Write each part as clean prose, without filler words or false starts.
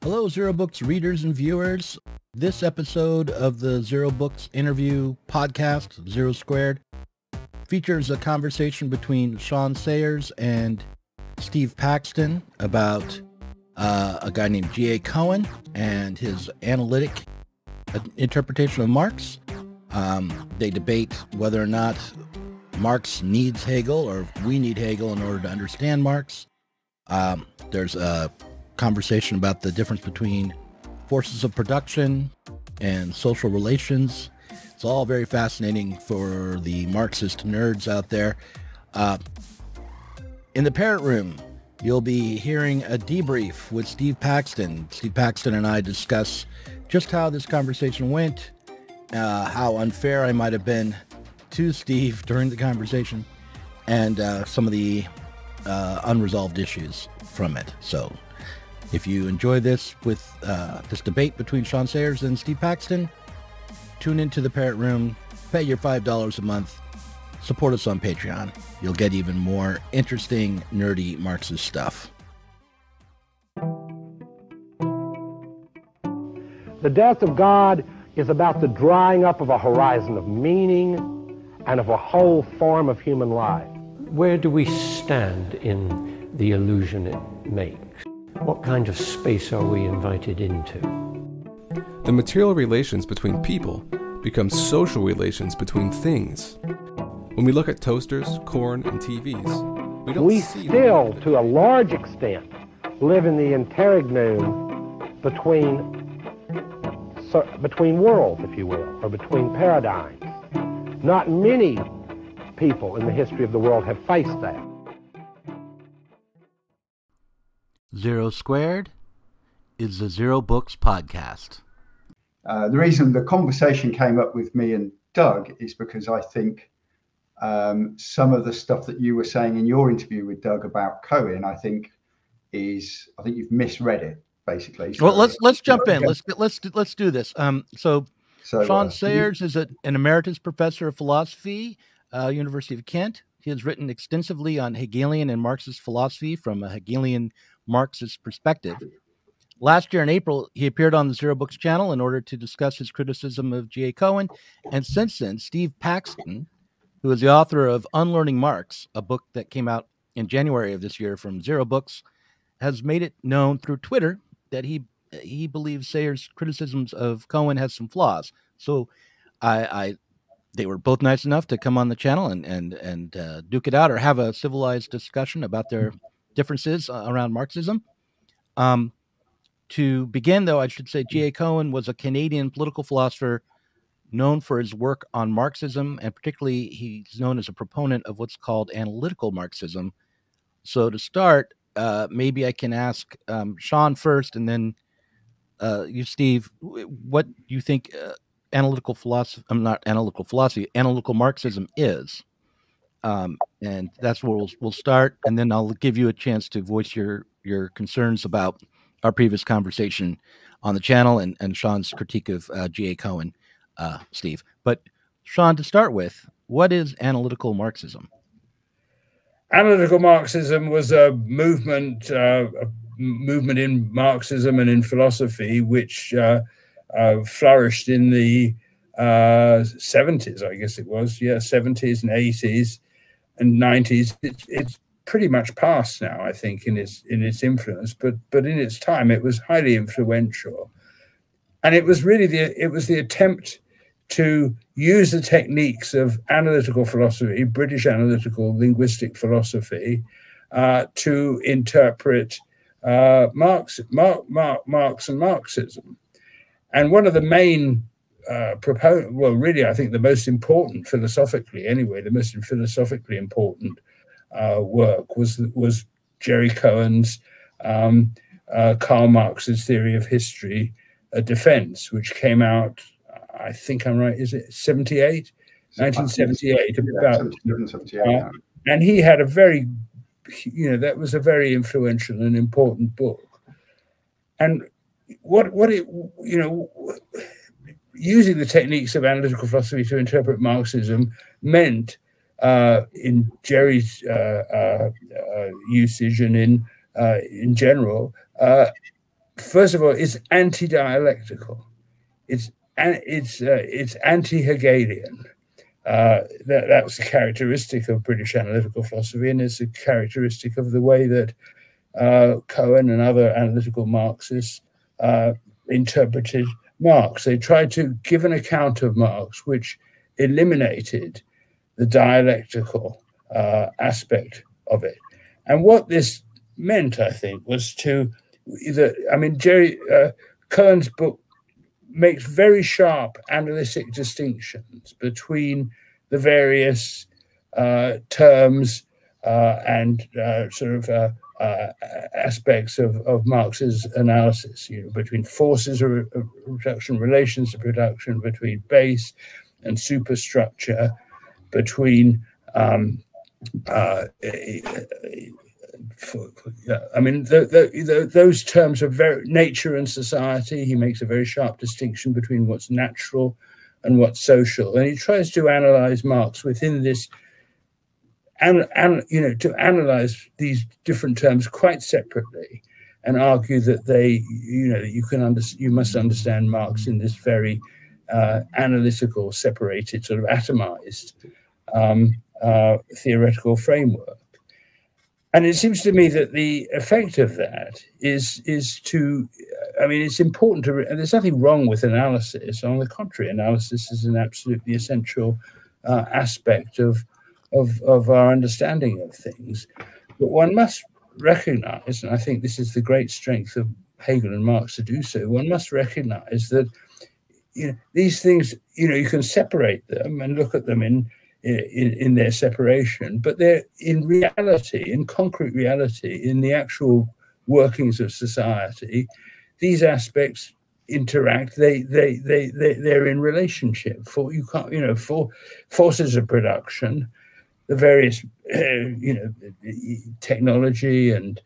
Hello, Zero Books readers and viewers. This episode of the Zero Books interview podcast, Zero Squared, features a conversation between Sean Sayers and Steve Paxton about a guy named G.A. Cohen and his analytic interpretation of Marx. They debate whether or not Marx needs Hegel or we need Hegel in order to understand Marx. There's a conversation about the difference between forces of production and social relations. It's all very fascinating for the Marxist nerds out there. In the Parrot Room, you'll be hearing a debrief with Steve Paxton. Steve Paxton and I discuss just how this conversation went, how unfair I might have been to Steve during the conversation, and some of the unresolved issues from it. So if you enjoy this with this debate between Sean Sayers and Steve Paxton, tune into the Parrot Room, pay your $5 a month, support us on Patreon. You'll get even more interesting, nerdy Marxist stuff. The death of God is about the drying up of a horizon of meaning and of a whole form of human life. Where do we stand in the illusion it makes? What kind of space are we invited into? The material relations between people become social relations between things. When we look at toasters, corn, and TVs, we still, to a large extent, live in the interregnum between worlds, if you will, or between paradigms. Not many people in the history of the world have faced that. Zero Squared is the Zero Books podcast. The reason the conversation came up with me and Doug is because I think some of the stuff that you were saying in your interview with Doug about Cohen, I think you've misread it basically. So, well, let's jump in. Let's do this. So Sean Sayers is an emeritus professor of philosophy, University of Kent. He has written extensively on Hegelian and Marxist philosophy from a Hegelian Marxist perspective. Last year in April, he appeared on the Zero Books channel in order to discuss his criticism of G.A. Cohen. And since then, Steve Paxton, who is the author of Unlearning Marx, a book that came out in January of this year from Zero Books, has made it known through Twitter that he believes Sayers' criticisms of Cohen has some flaws. So they were both nice enough to come on the channel and duke it out or have a civilized discussion about their differences around Marxism. To begin, though, I should say G.A. Cohen was a Canadian political philosopher known for his work on Marxism, and particularly he's known as a proponent of what's called analytical Marxism. So to start, maybe I can ask Sean first, and then you, Steve, what do you think analytical Marxism is? And that's where we'll start, and then I'll give you a chance to voice your concerns about our previous conversation on the channel and Sean's critique of G.A. Cohen, Steve. But Sean, to start with, what is analytical Marxism? Analytical Marxism was a movement in Marxism and in philosophy which flourished in the 70s, I guess it was, 70s and 80s and 90s. It's pretty much past now, I think, in its influence, but in its time it was highly influential, and it was really the attempt to use the techniques of analytical philosophy, British analytical linguistic philosophy, to interpret Marx and Marxism. And one of the main I think the most important philosophically important work was Jerry Cohen's Karl Marx's Theory of History, A Defense, which came out, I think I'm right, is it 1978? About, and he had that was a very influential and important book. And using the techniques of analytical philosophy to interpret Marxism meant, in Jerry's usage and in general, first of all, it's anti-dialectical. It's anti-Hegelian. That's a characteristic of British analytical philosophy, and it's a characteristic of the way that Cohen and other analytical Marxists interpreted Marx. They tried to give an account of Marx which eliminated the dialectical aspect of it. And what this meant, I think, was to Cohen's book makes very sharp analytic distinctions between the various terms and aspects of Marx's analysis, between forces of production, relations of production, between base and superstructure, between those terms are very nature and society. He makes a very sharp distinction between what's natural and what's social, and he tries to analyze Marx within this, and to analyze these different terms quite separately, and argue that you must understand Marx in this very analytical, separated, sort of atomized theoretical framework. And it seems to me that the effect of that is to, it's important to, and there's nothing wrong with analysis. On the contrary, analysis is an absolutely essential aspect of our understanding of things. But one must recognize, and I think this is the great strength of Hegel and Marx to do so, one must recognize that these things, you can separate them and look at them in their separation, but they're in reality, in concrete reality, in the actual workings of society, these aspects interact. They're in relationship. For forces of production, the various technology and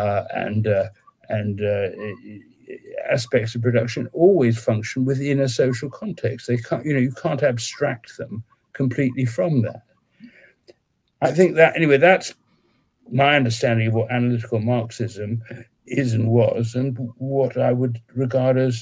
aspects of production always function within a social context. They can't, you can't abstract them completely from that. I think that, anyway, that's my understanding of what analytical Marxism is and was, and what I would regard as,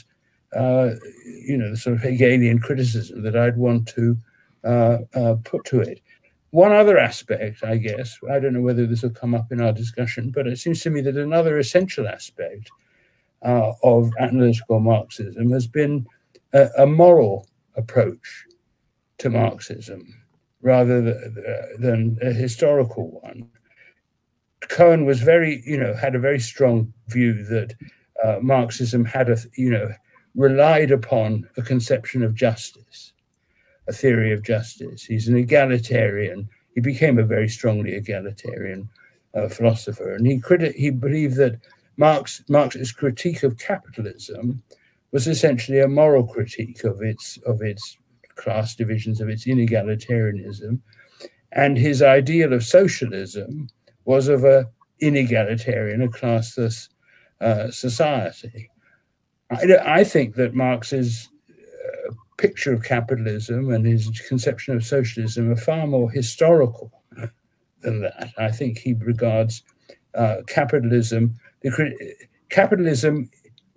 the sort of Hegelian criticism that I'd want to put to it. One other aspect, I guess, I don't know whether this will come up in our discussion, but it seems to me that another essential aspect of analytical Marxism has been a moral approach to Marxism rather than a historical one. Cohen was had a very strong view that Marxism had relied upon a conception of justice, a theory of justice. He's an egalitarian. He became a very strongly egalitarian philosopher, and he believed that Marx's critique of capitalism was essentially a moral critique of its class divisions, of its inegalitarianism, and his ideal of socialism was of a inegalitarian, a classless society. I think that Marx's picture of capitalism and his conception of socialism are far more historical than that. I think he regards capitalism. Capitalism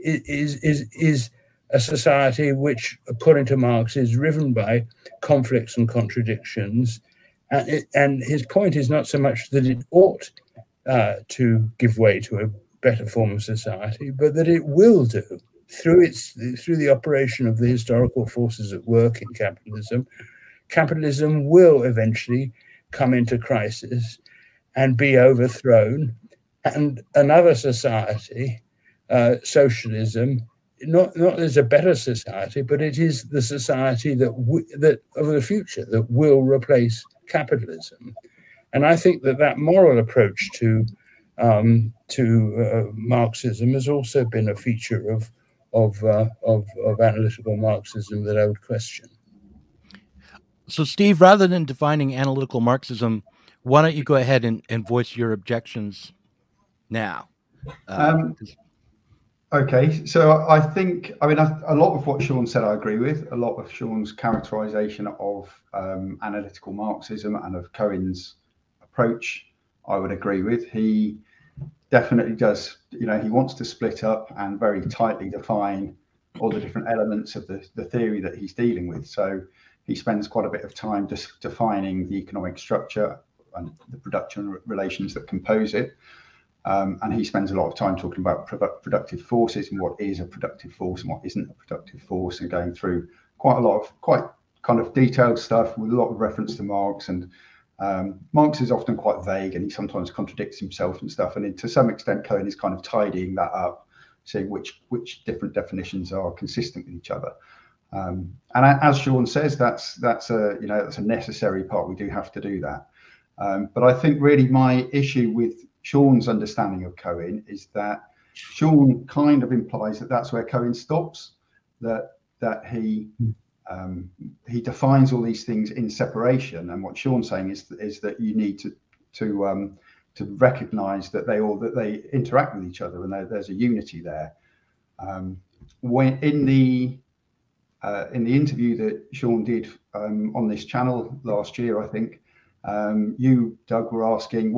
is a society which, according to Marx, is riven by conflicts and contradictions. And his point is not so much that it ought to give way to a better form of society, but that it will do through the operation of the historical forces at work in capitalism. Capitalism will eventually come into crisis and be overthrown, and another society, socialism, not as a better society, but it is the society that of the future that will replace capitalism. And I think that moral approach to Marxism has also been a feature of analytical Marxism that I would question. So, Steve, rather than defining analytical Marxism, why don't you go ahead and voice your objections now? Okay, so I think, a lot of what Sean said I agree with. A lot of Sean's characterization of analytical Marxism and of Cohen's approach I would agree with. He definitely does, you know, he wants to split up and very tightly define all the different elements of the theory that he's dealing with. So he spends quite a bit of time just defining the economic structure and the production relations that compose it. And he spends a lot of time talking about productive forces and what is a productive force and what isn't a productive force, and going through quite a lot of quite kind of detailed stuff with a lot of reference to Marx. And Marx is often quite vague, and he sometimes contradicts himself and stuff. And to some extent, Cohen is kind of tidying that up, saying which different definitions are consistent with each other. And as Sean says, that's a necessary part. We do have to do that. But I think really my issue with Sean's understanding of Cohen is that Sean kind of implies that that's where Cohen stops. That he defines all these things in separation, and what Sean's saying is that you need to recognise that they interact with each other, and there's a unity there. When in the interview that Sean did on this channel last year, I think you, Doug, were asking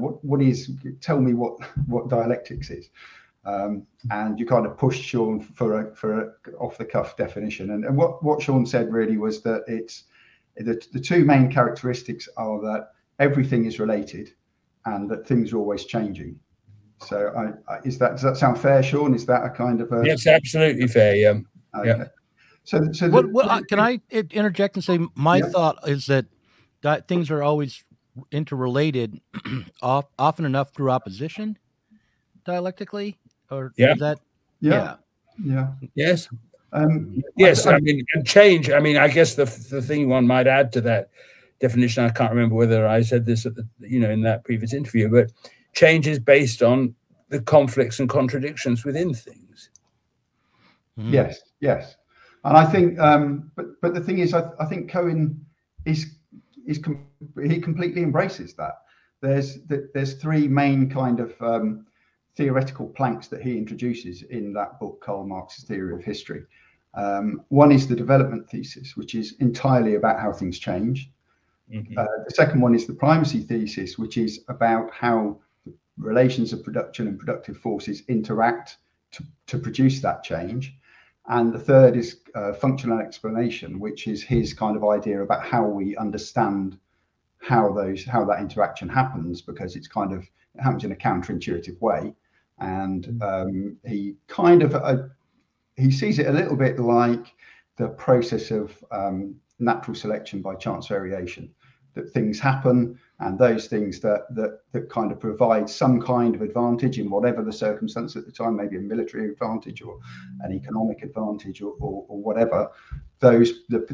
tell me what dialectics is. And you kind of pushed Sean for a off the cuff definition, and what Sean said really was that it's the two main characteristics are that everything is related and that things are always changing. So does that sound fair, Sean? Is that a kind of a... Yes, absolutely fair. Yeah. Okay. Yeah. So can I interject and say my thought is that things are always interrelated, often enough through opposition, dialectically, or is that? Yeah. Yes. Yes. I mean, and change. I mean, I guess the thing one might add to that definition, I can't remember whether I said this at in that previous interview, but change is based on the conflicts and contradictions within things. Mm. Yes. And I think, but the thing is, I think Cohen he completely embraces that. There's three main kind of theoretical planks that he introduces in that book, Karl Marx's Theory of History. One is the development thesis, which is entirely about how things change. Mm-hmm. The second one is the primacy thesis, which is about how relations of production and productive forces interact to produce that change. And the third is functional explanation, which is his kind of idea about how we understand how that interaction happens, because it happens in a counterintuitive way. And he kind of he sees it a little bit like the process of natural selection by chance variation, that things happen, and those things that kind of provide some kind of advantage in whatever the circumstance at the time, maybe a military advantage or an economic advantage or whatever. The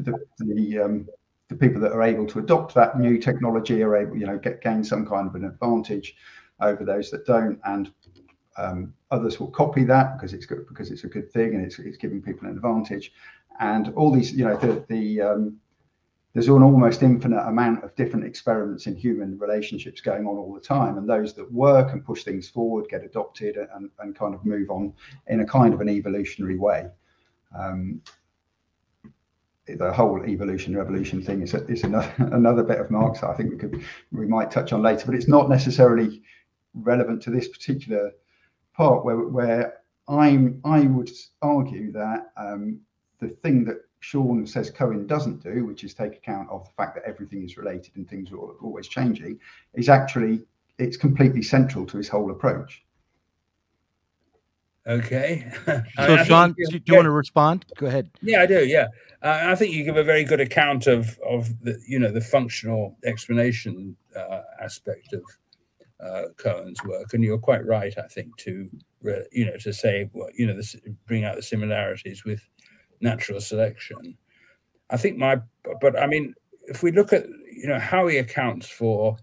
people that are able to adopt that new technology are able, gain some kind of an advantage over those that don't, and others will copy that because it's good, because it's a good thing and it's giving people an advantage. And all these, there's an almost infinite amount of different experiments in human relationships going on all the time, and those that work and push things forward get adopted and kind of move on in a kind of an evolutionary way. The whole evolution thing is another bit of Marx that I think we might touch on later, but it's not necessarily relevant to this particular part where I would argue that the thing that Sean says Cohen doesn't do, which is take account of the fact that everything is related and things are always changing, is actually, it's completely central to his whole approach. Okay. So Sean, do you want to respond? Go ahead. Yeah, I do. Yeah. I think you give a very good account of the functional explanation aspect of Cohen's work, and you're quite right, I think, to say, bring out the similarities with natural selection. I think but I mean, if we look at how he accounts for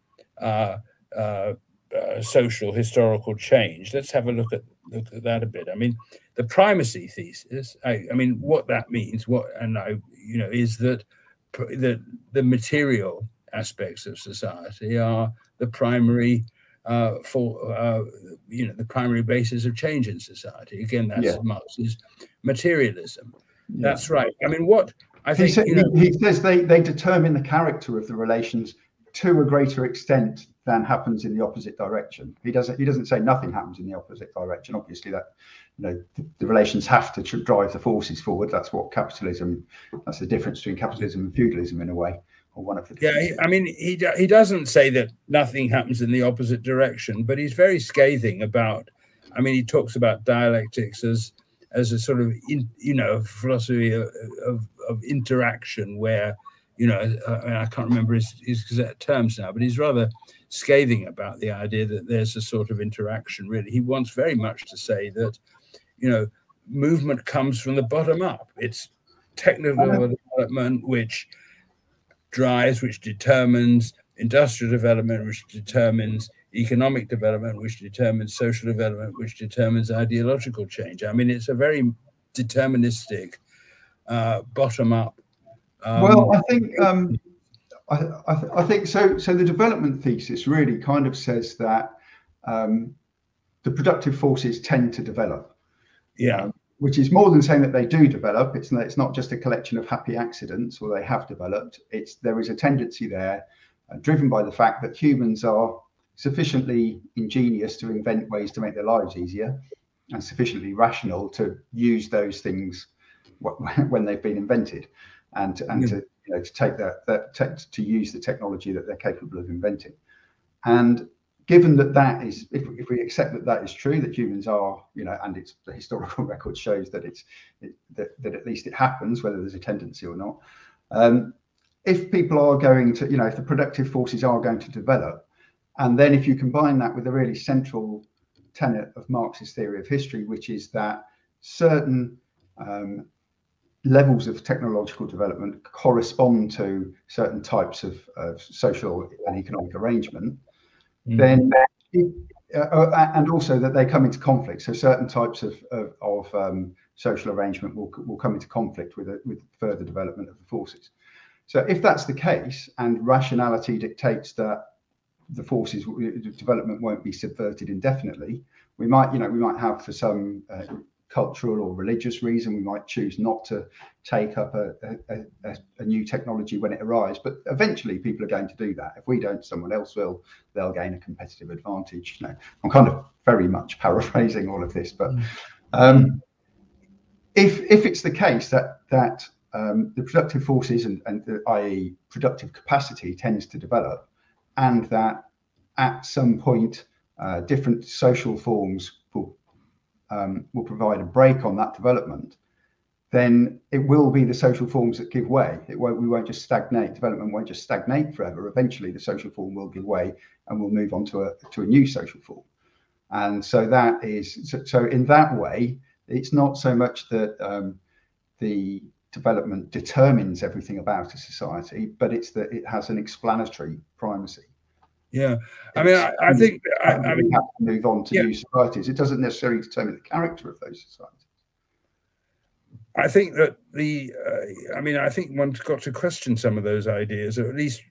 social historical change, let's have a look at that a bit. I mean, the primacy thesis, I mean, what that means, is that the material aspects of society are the primary the primary basis of change in society. Again, that's Marx's materialism. Yeah. That's right. I mean, what I think he says they determine the character of the relations to a greater extent than happens in the opposite direction. He doesn't say nothing happens in the opposite direction. Obviously, that the relations have to drive the forces forward. That's what capitalism. That's the difference between capitalism and feudalism in a way, or one of the. Yeah, I mean, he doesn't say that nothing happens in the opposite direction, but he's very scathing about. I mean, he talks about dialectics as a sort of philosophy of interaction where. I can't remember his exact terms now, but he's rather scathing about the idea that there's a sort of interaction, really. He wants very much to say that, movement comes from the bottom up. It's technical development which drives, which determines industrial development, which determines economic development, which determines social development, which determines ideological change. I mean, it's a very deterministic, bottom-up. Well, I think I think so. So the development thesis really kind of says that the productive forces tend to develop. Yeah. Which is more than saying that they do develop. It's not just a collection of happy accidents, or they have developed. There is a tendency there, driven by the fact that humans are sufficiently ingenious to invent ways to make their lives easier, and sufficiently rational to use those things when they've been invented, and to take to use the technology that they're capable of inventing. And given that is, if we accept that is true, that humans are, and the historical record shows that that at least it happens, whether there's a tendency or not. If people are going to, if the productive forces are going to develop, and then if you combine that with a really central tenet of Marxist theory of history, which is that certain levels of technological development correspond to certain types of social and economic arrangement, then and also that they come into conflict. So certain types of social arrangement will come into conflict with further development of the forces. So if that's the case, and rationality dictates that the forces development won't be subverted indefinitely, we might have, for some cultural or religious reason, we might choose not to take up a new technology when it arrives, but eventually people are going to do that. If we don't, someone else will. They'll gain a competitive advantage. I'm kind of very much paraphrasing all of this, but if it's the case that the productive forces and i.e. productive capacity tends to develop, and that at some point different social forms will provide a brake on that development, then it will be the social forms that give way. We won't just stagnate. Development won't just stagnate forever. Eventually, the social form will give way, and we'll move on to a new social form. And so that is so. In that way, it's not so much that the development determines everything about a society, but it's that it has an explanatory primacy. Yeah, I mean, I think we have to move on to new societies. It doesn't necessarily determine the character of those societies. I think that I think one's got to question some of those ideas, or at least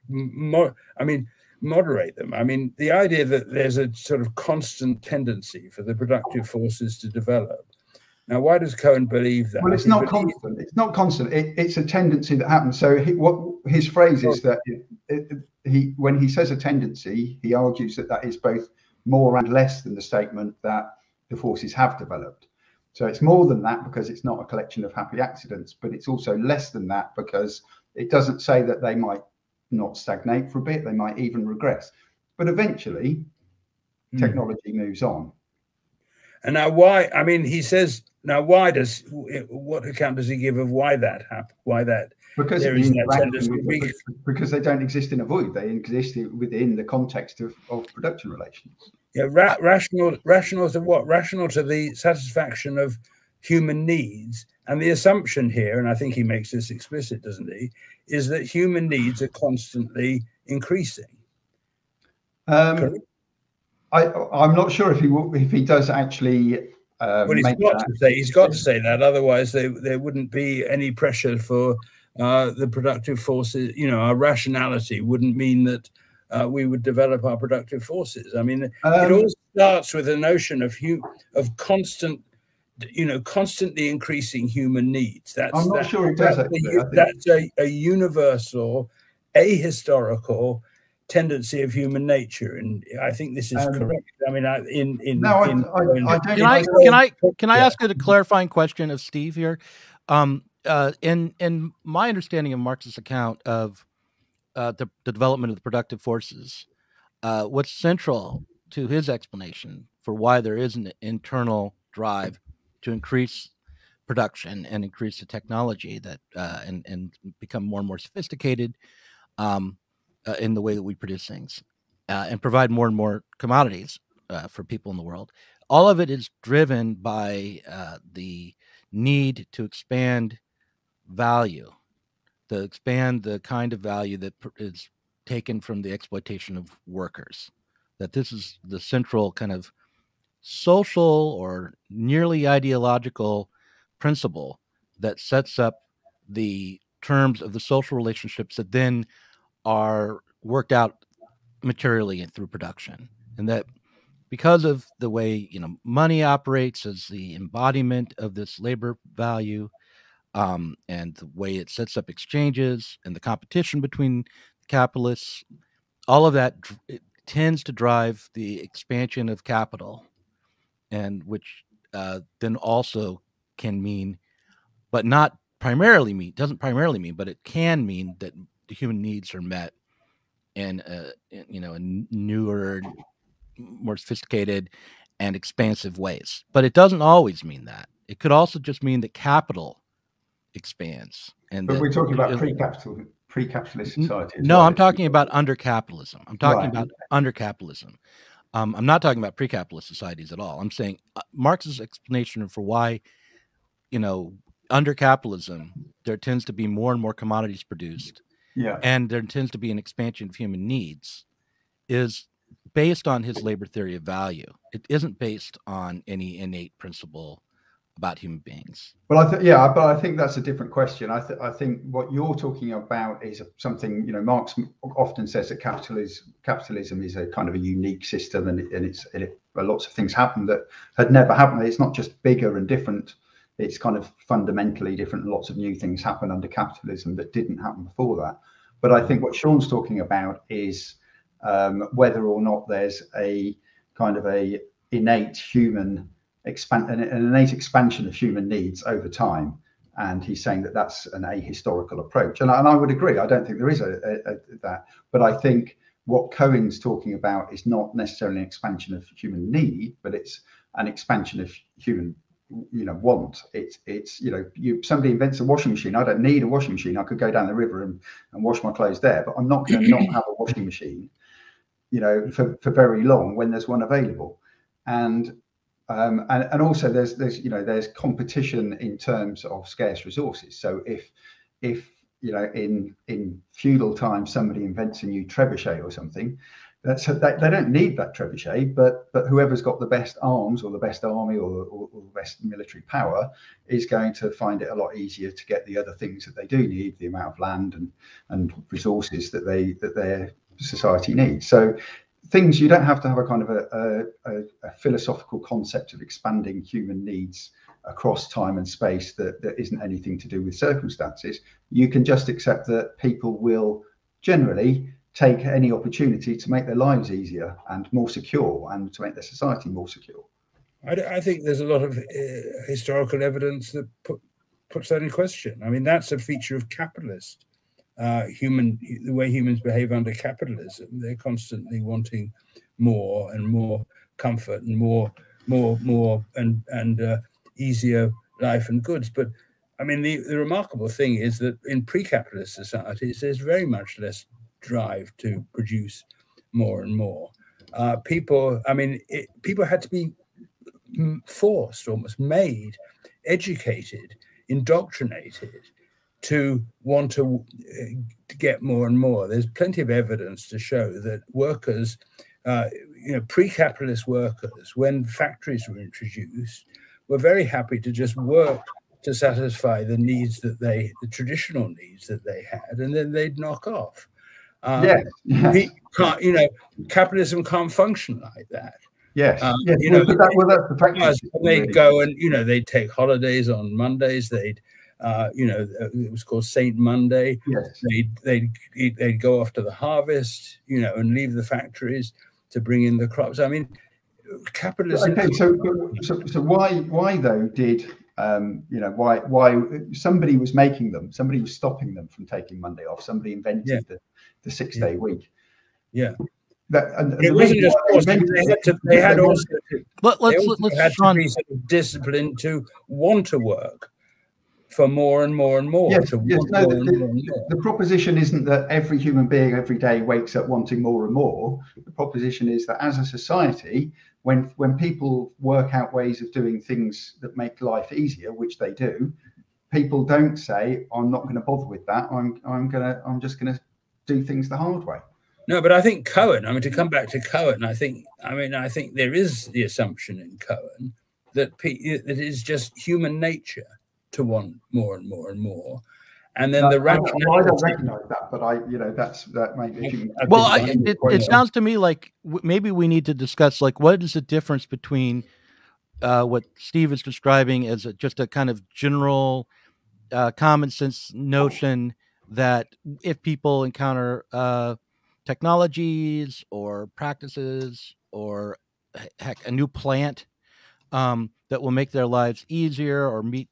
moderate them. I mean, the idea that there's a sort of constant tendency for the productive forces to develop. Now, why does Cohen believe that? Well, it's not constant. It's not constant. It's a tendency that happens. So what his phrase is that when he says a tendency, he argues that is both more and less than the statement that the forces have developed. So it's more than that because it's not a collection of happy accidents, but it's also less than that because it doesn't say that they might not stagnate for a bit. They might even regress. But eventually, technology moves on. And now why, I mean, he says, now what account does he give of why that happened? Why that? Because because they don't exist in a void. They exist within the context of production relations. Yeah, rational to what? Rational to the satisfaction of human needs. And the assumption here, and I think he makes this explicit, doesn't he, is that human needs are constantly increasing. I'm not sure if he does actually. Well, he's got to say that. Otherwise, there wouldn't be any pressure for the productive forces. Our rationality wouldn't mean that we would develop our productive forces. I mean, it all starts with a notion of constantly increasing human needs. I'm not sure it does. That's a universal, ahistorical tendency of human nature, and I think this is correct. I mean, can I ask a clarifying question of Steve here? In my understanding of Marx's account of the development of the productive forces, what's central to his explanation for why there is an internal drive to increase production and increase the technology that and become more and more sophisticated in the way that we produce things and provide more and more commodities for people in the world. All of it is driven by the need to expand value, to expand the kind of value that is taken from the exploitation of workers. That this is the central kind of social or nearly ideological principle that sets up the terms of the social relationships that then are worked out materially and through production. And that because of the way, money operates as the embodiment of this labor value, and the way it sets up exchanges and the competition between capitalists, all of that tends to drive the expansion of capital, and which then also can mean, but not primarily mean, doesn't primarily mean, but it can mean that the human needs are met in newer, more sophisticated and expansive ways. But it doesn't always mean that. It could also just mean that capital expands. But we're talking about pre-capitalist society. No, I'm talking about under capitalism. I'm talking about under capitalism. I'm not talking about pre-capitalist societies at all. I'm saying Marx's explanation for why, under capitalism, there tends to be more and more commodities produced, and there tends to be an expansion of human needs, is based on his labor theory of value. It isn't based on any innate principle about human beings. Well, but I think that's a different question. I think what you're talking about is something, Marx often says that capitalism is a kind of a unique system, and lots of things happen that had never happened. It's not just bigger and different. It's kind of fundamentally different. Lots of new things happen under capitalism that didn't happen before that. But I think what Sean's talking about is whether or not there's a kind of a innate human an innate expansion of human needs over time, and he's saying that that's an ahistorical approach, and I would agree. I don't think there is that, but I think what Cohen's talking about is not necessarily an expansion of human need, but it's an expansion of human want. It's somebody invents a washing machine. I don't need a washing machine. I could go down the river and wash my clothes there, but I'm not going to not have a washing machine for very long when there's one available. And also there's competition in terms of scarce resources. So if in feudal times somebody invents a new trebuchet or something, they don't need that trebuchet, but whoever's got the best arms or the best army or the best military power is going to find it a lot easier to get the other things that they do need, the amount of land and resources that their society needs. So things, you don't have to have a kind of a philosophical concept of expanding human needs across time and space that isn't anything to do with circumstances. You can just accept that people will generally take any opportunity to make their lives easier and more secure, and to make their society more secure. I think there's a lot of historical evidence that puts that in question. I mean, that's a feature of capitalist. The way humans behave under capitalism, they're constantly wanting more and more comfort and more and easier life and goods. But I mean, the remarkable thing is that in pre-capitalist societies, there's very much less drive to produce more and more. People had to be forced, almost made, educated, indoctrinated to want to get more and more. There's plenty of evidence to show that workers, pre-capitalist workers, when factories were introduced, were very happy to just work to satisfy the needs the traditional needs that they had, and then they'd knock off. Capitalism can't function like that. Yes. That's the practice. They'd go and they'd take holidays on Mondays. They'd It was called Saint Monday. Yes. They'd go off to the harvest, and leave the factories to bring in the crops. I mean, capitalism. Okay, so why though did why somebody was making them, somebody was stopping them from taking Monday off, somebody invented the 6-day week. Yeah. It wasn't just they had also to be sort of disciplined to want to work for more and more and more. The proposition isn't that every human being every day wakes up wanting more and more. The proposition is that as a society, when people work out ways of doing things that make life easier, which they do, people don't say, "I'm not going to bother with that. I'm just going to do things the hard way." No, but I think Cohen, to come back to Cohen, I think there is the assumption in Cohen that it is just human nature to want more and more and more. And then the rationality. I don't recognize that, but that might be. Well, it sounds to me like maybe we need to discuss what is the difference between what Steve is describing as just a kind of general common sense notion that if people encounter technologies or practices or heck, a new plant that will make their lives easier or meet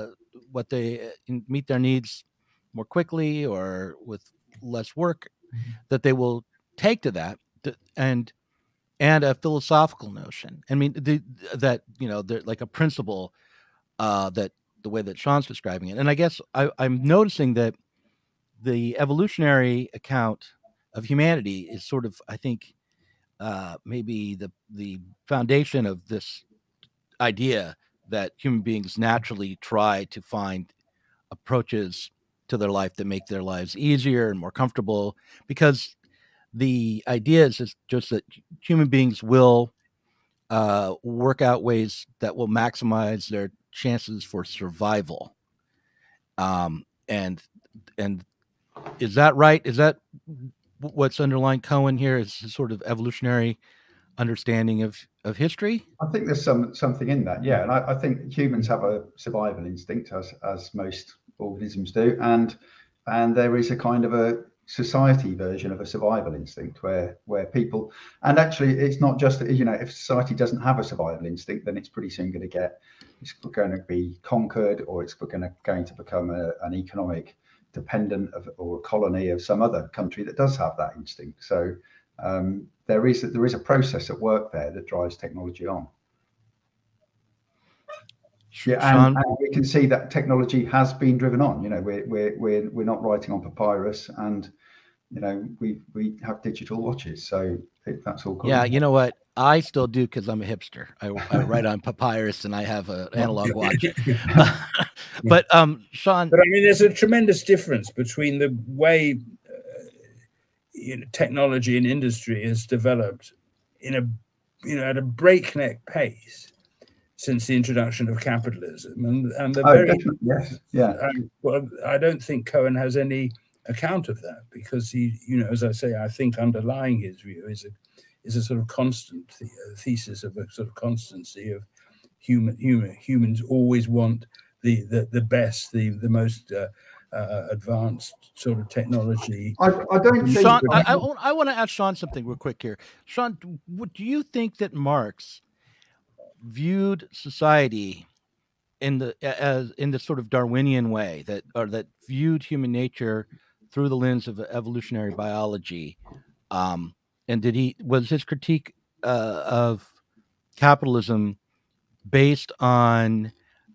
their needs more quickly or with less work, that they will take to that, and a philosophical notion. I mean, that like a principle that the way that Sean's describing it. And I guess I'm noticing that the evolutionary account of humanity is sort of, I think, maybe the foundation of this idea that human beings naturally try to find approaches to their life that make their lives easier and more comfortable, because the idea is just that human beings will work out ways that will maximize their chances for survival. And is that right? Is that what's underlying Cohen here? Is a sort of evolutionary understanding of history? I think there's something in that, yeah. And I think humans have a survival instinct, as most organisms do, and there is a kind of a society version of a survival instinct where people, and actually it's not just if society doesn't have a survival instinct, then it's pretty soon going to be conquered, or it's going to become an economic dependent of, or a colony of some other country that does have that instinct. So there is a process at work there that drives technology on. Yeah, and we can see that technology has been driven on. We're not writing on papyrus, and we have digital watches, so that's all cool. Yeah, you know what? I still do, because I'm a hipster. I write on papyrus, and I have an analog watch. But Sean, but I mean, there's a tremendous difference between the way technology and industry has developed at a breakneck pace since the introduction of capitalism, and the yes, yeah. Well, I don't think Cohen has any account of that, because he, as I say, I think underlying his view is a sort of constant thesis of a sort of constancy of humans always want the best, the most advanced sort of technology. I don't think. Sean, I want to ask Sean something real quick here. Sean, do you think that Marx viewed society in the sort of Darwinian way, that viewed human nature through the lens of evolutionary biology? And was his critique of capitalism based on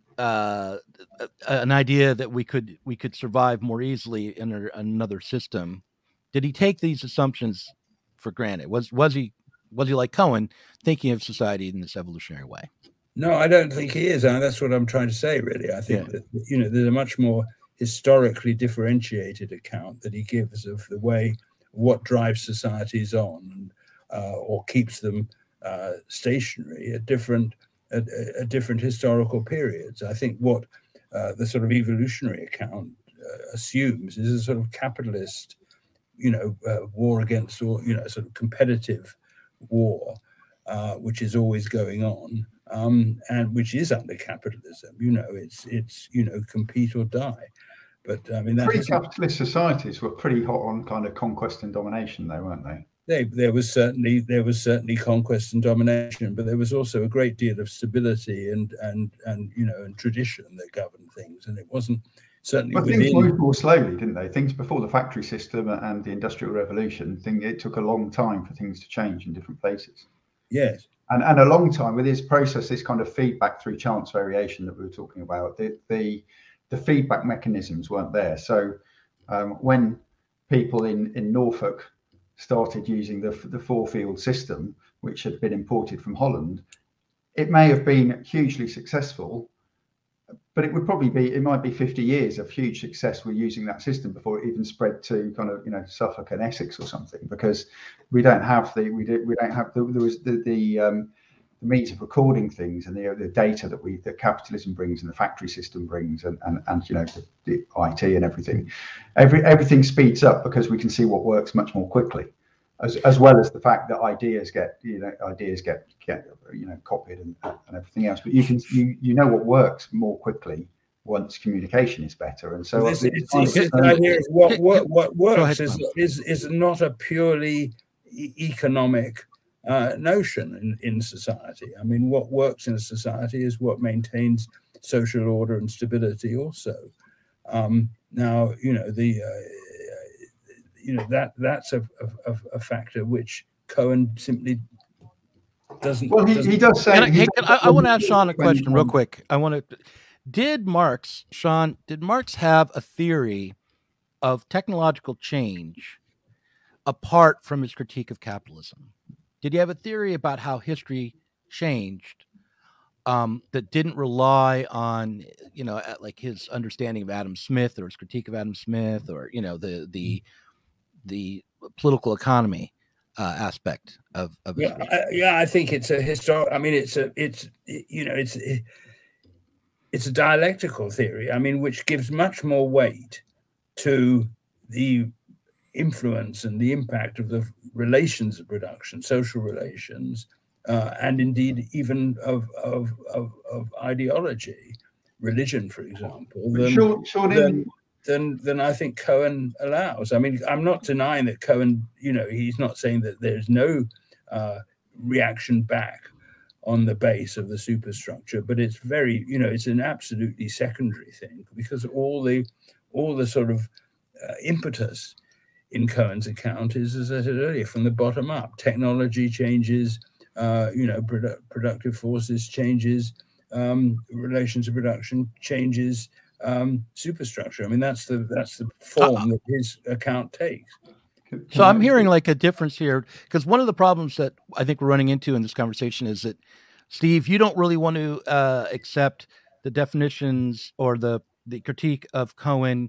an idea that we could survive more easily in another system? Did he take these assumptions for granted? Was he like Cohen, thinking of society in this evolutionary way? No, I don't think he is. And that's what I'm trying to say, really. I think that, there's a much more historically differentiated account that he gives of the way what drives societies on, or keeps them stationary at different historical periods. I think what the sort of evolutionary account assumes is a sort of capitalist, war against, or sort of competitive war, which is always going on, and which is under capitalism. It's compete or die. But I mean, pre-capitalist societies were pretty hot on kind of conquest and domination, though, weren't they? There was certainly conquest and domination, but there was also a great deal of stability and tradition that governed things, and it wasn't certainly. But things moved more slowly, didn't they? Things before the factory system and the Industrial Revolution, it took a long time for things to change in different places. Yes, and a long time with this process, this kind of feedback through chance variation that we were talking about. The feedback mechanisms weren't there. So when people in Norfolk started using the four-field system, which had been imported from Holland, it may have been hugely successful, but it might be 50 years of huge success with using that system before it even spread to kind of Suffolk and Essex or something, because we don't have the means of recording things and the data that capitalism brings and the factory system brings and the IT and everything. Everything speeds up because we can see what works much more quickly, as well as the fact that ideas get copied and everything else. But you know what works more quickly once communication is better. And so the idea of what works is not a purely economic notion in society. I mean, what works in a society is what maintains social order and stability also. Now, that's a factor which Cohen simply doesn't. Well, he does say. I want to ask Sean a question real quick. Did Marx have a theory of technological change apart from his critique of capitalism? Did he have a theory about how history changed that didn't rely on, like his understanding of Adam Smith or his critique of Adam Smith or, the political economy aspect of I think it's a historic. I mean, it's a dialectical theory. I mean, which gives much more weight to the influence and the impact of the relations of production, social relations, and indeed even of ideology, religion, for example. Than I think Cohen allows. I mean, I'm not denying that Cohen, he's not saying that there's no reaction back on the base of the superstructure, but it's very, it's an absolutely secondary thing, because all the sort of impetus in Cohen's account is, as I said earlier, from the bottom up. Technology changes, productive forces changes, relations of production changes, superstructure. I mean, that's the form that his account takes. So I'm hearing like a difference here, because one of the problems that I think we're running into in this conversation is that, Steve, you don't really want to accept the definitions or the critique of Cohen,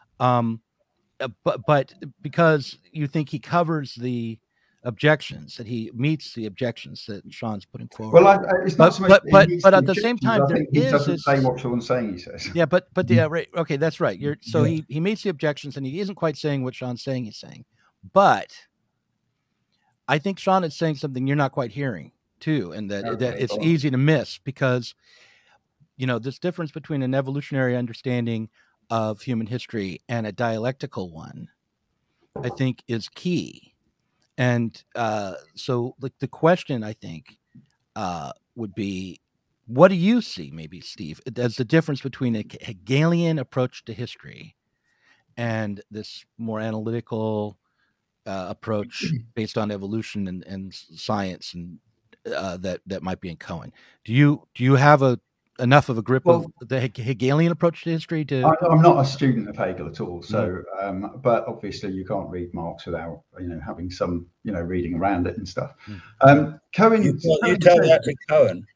but because you think he covers the objections, that he meets the objections that Sean's putting forward. Well, it's not so much, but at the same time, he doesn't say what Sean's saying. He says, yeah, but yeah, right, okay, that's right. He meets the objections, and he isn't quite saying what Sean's saying. He's saying, but I think Sean is saying something you're not quite hearing too, and that it's easy to miss, because this difference between an evolutionary understanding of human history and a dialectical one, I think, is key. And so like the question, I think, would be, what do you see, maybe, Steve, as the difference between a Hegelian approach to history and this more analytical approach based on evolution and science and that might be in Cohen? Do you have enough of a grip of the Hegelian approach to history to? I'm not a student of Hegel at all, so but obviously you can't read Marx without having some reading around it and stuff. Cohen, you tell that to Cohen.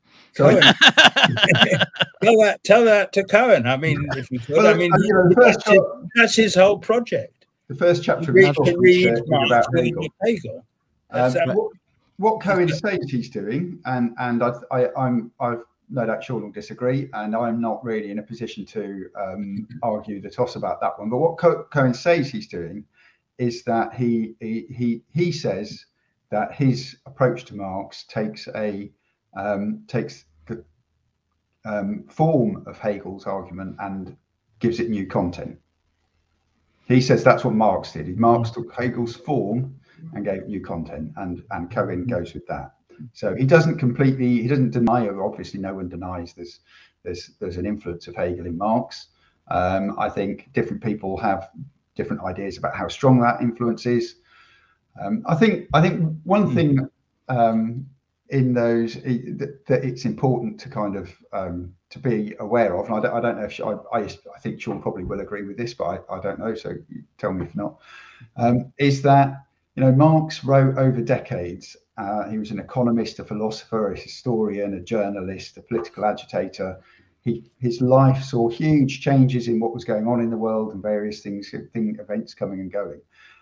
Tell that to Cohen. I mean, if you could, that's his whole project. The first chapter of about Hegel. What Cohen says he's doing, and I've no doubt Sean will disagree, and I'm not really in a position to argue the toss about that one. But what Cohen says he's doing is that he says that his approach to Marx takes a takes the form of Hegel's argument and gives it new content. He says that's what Marx did. Marx took Hegel's form and gave it new content, and Cohen goes with that. So he doesn't deny, obviously no one denies there's an influence of Hegel in Marx. I think different people have different ideas about how strong that influence is. I think one thing in those that it's important to kind of to be aware of, and I don't know if I think Sean probably will agree with this, but I don't know, so you tell me if not, is that, you know, Marx wrote over decades. He was an economist, a philosopher, a historian, a journalist, a political agitator. His life saw huge changes in what was going on in the world and various events coming and going.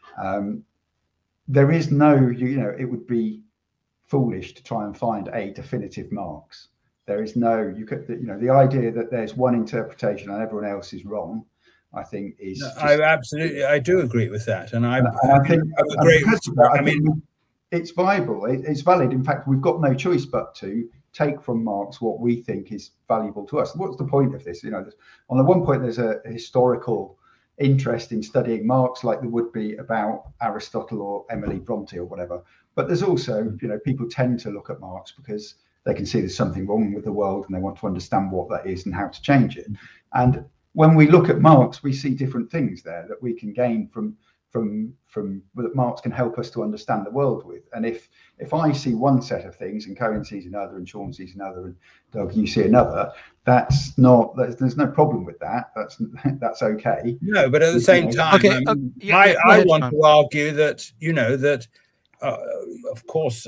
There is no, it would be foolish to try and find a definitive Marx. There is no, the idea that there's one interpretation and everyone else is wrong, I think is. No, I do agree with that, and I think it's viable, it's valid. In fact, we've got no choice but to take from Marx what we think is valuable to us. What's the point of this? On the one point, there's a historical interest in studying Marx, like there would be about Aristotle or Emily Bronte or whatever. But there's also, people tend to look at Marx because they can see there's something wrong with the world and they want to understand what that is and how to change it. And when we look at Marx, we see different things there that we can gain from that Marx can help us to understand the world with. And if I see one set of things and Cohen sees another and Sean sees another and Doug, you see another, there's no problem with that. That's okay. No, but at the same time, I want to argue that, that of course,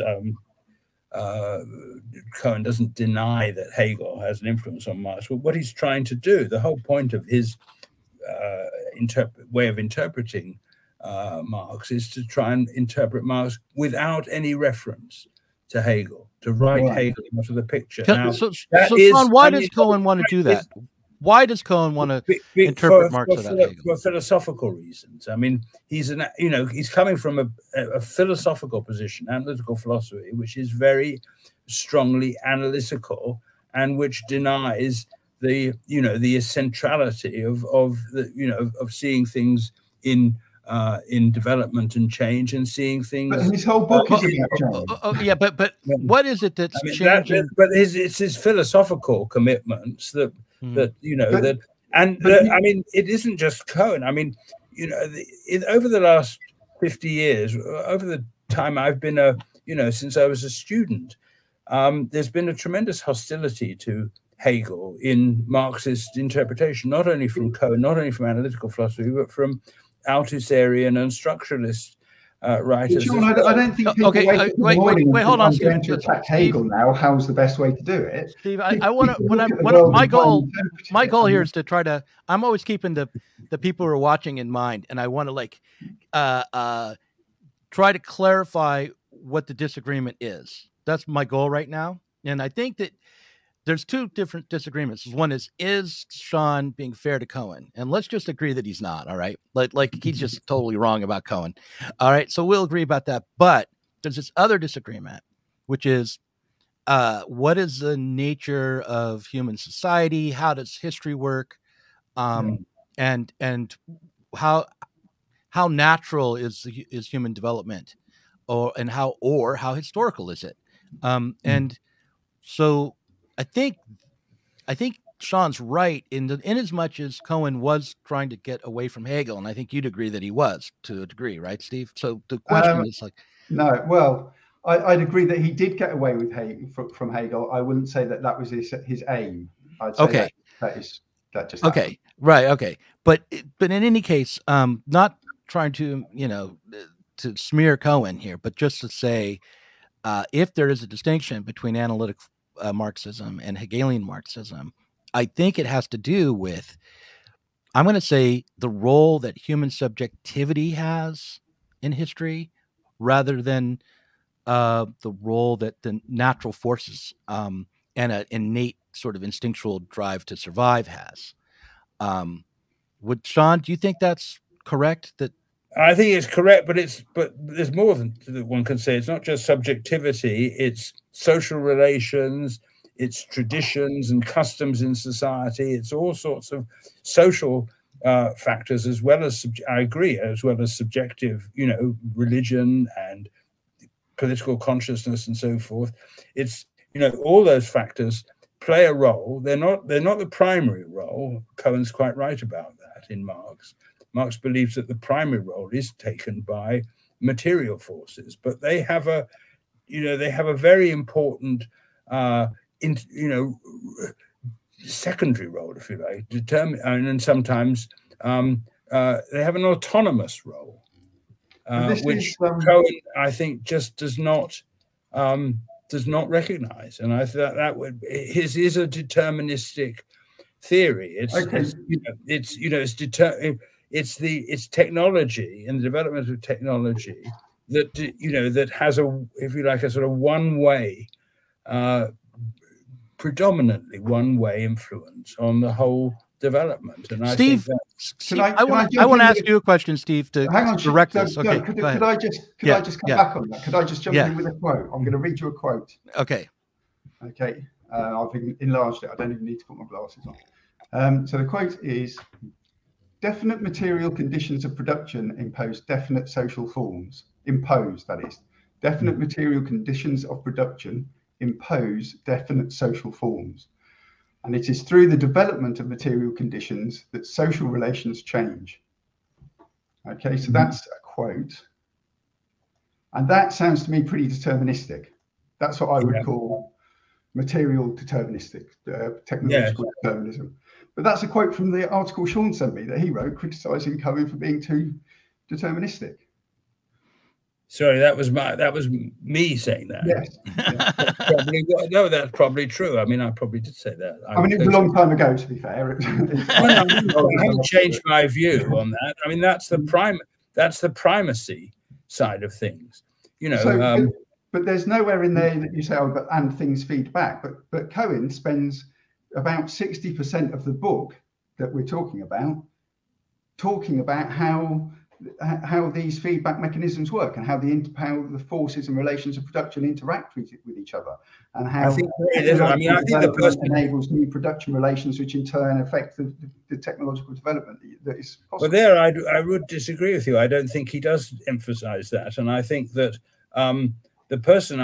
Cohen doesn't deny that Hegel has an influence on Marx, but what he's trying to do, the whole point of his way of interpreting Marx is to try and interpret Marx without any reference to Hegel, to write Hegel into the picture. Sean, why does Cohen want to do that? Why does Cohen want to interpret Marx without Hegel? For philosophical reasons. I mean, he's coming from a philosophical position, analytical philosophy, which is very strongly analytical and which denies the essentiality of seeing things in development and change and seeing things. But his whole book is about change. But what is it that's changing? It's his philosophical commitments that it isn't just Cohen. I mean, over the last 50 years, over the time I've been since I was a student, there's been a tremendous hostility to Hegel in Marxist interpretation, not only from Cohen, not only from analytical philosophy, but from Althusserian and structuralist writers. Sean, I don't think people wait, hold on. I'm going to attack Hegel now. How's the best way to do it? Steve, I want to. My goal here is to try to. I'm always keeping the people who are watching in mind, and I want to try to clarify what the disagreement is. That's my goal right now, and I think that there's two different disagreements. One is Sean being fair to Cohen? And let's just agree that he's not, all right? Like he's just totally wrong about Cohen. All right, so we'll agree about that. But there's this other disagreement, which is what is the nature of human society? How does history work? And how natural is human development? Or how historical is it? And so I think Sean's right in as much as Cohen was trying to get away from Hegel, and I think you'd agree that he was to a degree, right, Steve? So the question is like, no, well, I'd agree that he did get away with from Hegel. I wouldn't say that was his aim. I'd say that just okay, happened. Right, okay, but in any case, not trying to to smear Cohen here, but just to say, if there is a distinction between analytic Marxism and Hegelian Marxism, I think it has to do with, I'm going to say, the role that human subjectivity has in history rather than the role that the natural forces and an innate sort of instinctual drive to survive has. Sean, do you think that's correct? That I think it's correct, but there's more than that one can say. It's not just subjectivity; it's social relations, it's traditions and customs in society. It's all sorts of social factors, as well as I agree, as well as subjective, religion and political consciousness and so forth. It's all those factors play a role. They're not the primary role. Cohen's quite right about that in Marx. Marx believes that the primary role is taken by material forces, but they have a very important, secondary role, if you like, and sometimes they have an autonomous role, which Cohen, I think, just does not recognize. And I thought that his is a deterministic theory. It's technology and the development of technology that has a, if you like, a sort of one-way, predominantly one-way influence on the whole development. And Steve, I want to ask you a question, Steve, to direct this. Okay, could I just come back on that? Could I just jump in with a quote? I'm going to read you a quote. Okay. I've enlarged it. I don't even need to put my glasses on. So the quote is, definite material conditions of production impose definite social forms. Impose, that is. Definite material conditions of production impose definite social forms. And it is through the development of material conditions that social relations change. Okay, so that's a quote. And that sounds to me pretty deterministic. That's what I would call material deterministic, technological determinism. But that's a quote from the article Sean sent me that he wrote criticising Cohen for being too deterministic. Sorry, that was me saying that. Yes. That's probably true. I mean, I probably did say that. It was a long time ago, to be fair. I haven't changed my view on that. I mean, that's the primacy side of things. But there's nowhere in there that you say, and things feed back. But Cohen spends about 60% of the book that we're talking about how these feedback mechanisms work and how the forces and relations of production interact with each other, and how I think the person enables new production relations, which in turn affect the technological development that is possible. But there, I would disagree with you. I don't think he does emphasize that, and I think that the person,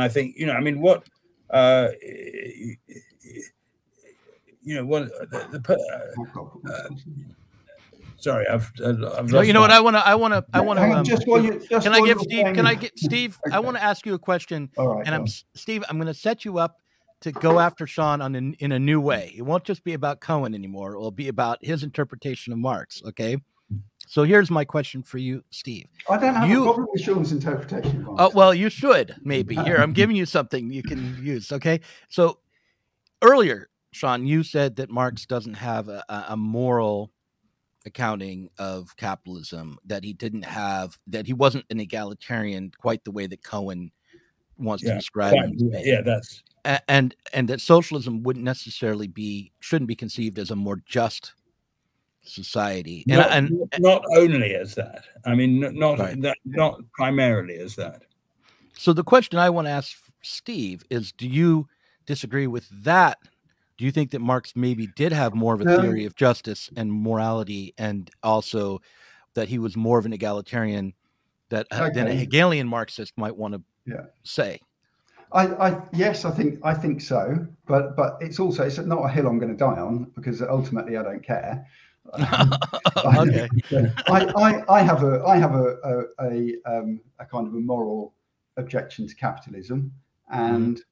sorry, I've no, you know what? I want to. Can I give Steve? Can I get Steve? I want to ask you a question. All right. And Steve, I'm going to set you up to go after Sean in a new way. It won't just be about Cohen anymore. It will be about his interpretation of Marx. Okay. So here's my question for you, Steve. I don't have a problem with Sean's interpretation of Marx. Oh, well, you should maybe. Here, I'm giving you something you can use. Okay. So earlier, Sean, you said that Marx doesn't have a moral accounting of capitalism, that he wasn't an egalitarian quite the way that Cohen wants to describe it. And that socialism shouldn't be conceived as a more just society. Not only as that. I mean, not primarily as that. So the question I want to ask Steve is, do you disagree with that? Do you think that Marx maybe did have more of a theory of justice and morality, and also that he was more of an egalitarian than a Hegelian Marxist might want to say? Yes, I think so. But it's not a hill I'm going to die on, because ultimately I don't care. Okay. I have a kind of a moral objection to capitalism, and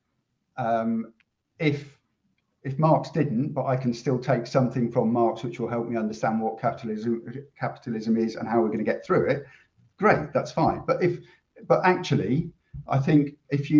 if Marx didn't, but I can still take something from Marx which will help me understand what capitalism is and how we're going to get through it, great, that's fine. But actually, I think if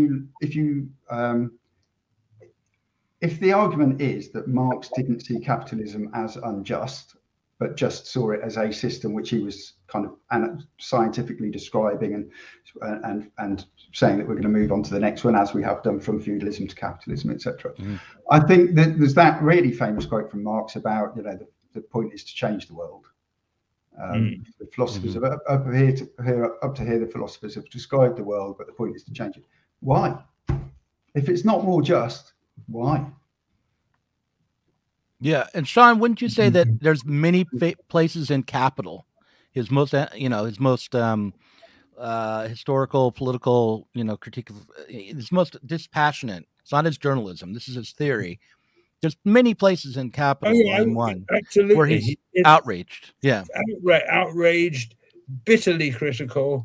the argument is that Marx didn't see capitalism as unjust, but just saw it as a system which he was kind of scientifically describing and saying that we're going to move on to the next one, as we have done from feudalism to capitalism, etc. I think that there's that really famous quote from Marx about, the point is to change the world. The philosophers have up to here, the philosophers have described the world, but the point is to change it. Why? If it's not more just, why? Yeah, and Sean, wouldn't you say that there's many places in Capital, his most historical, political, critique of his most dispassionate. It's not his journalism. This is his theory. There's many places in Capital absolutely. Where he's outraged. Yeah, outraged, bitterly critical.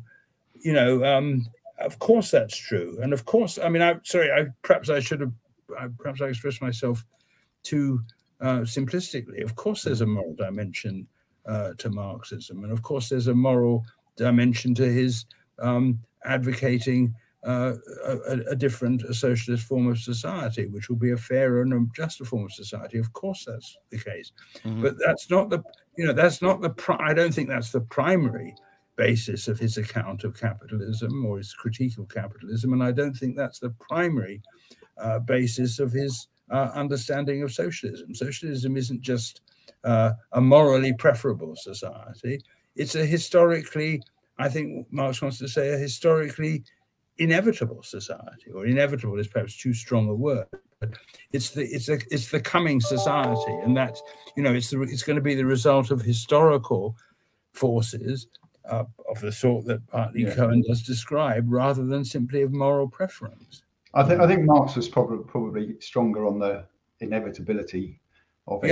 Of course that's true, and of course, I mean, perhaps I expressed myself too simplistically. Of course, there's a moral dimension to Marxism, and of course, there's a moral dimension to his advocating a different socialist form of society, which will be a fairer and a juster form of society. Of course, that's the case, but that's not the I don't think that's the primary basis of his account of capitalism or his critique of capitalism, and I don't think that's the primary basis of his understanding of socialism. Socialism isn't just a morally preferable society. It's a historically, I think Marx wants to say, a historically inevitable society, or inevitable is perhaps too strong a word, but it's the coming society, and that it's going to be the result of historical forces of the sort that partly Cohen does describe, rather than simply of moral preference. I think Marx was probably stronger on the inevitability of it.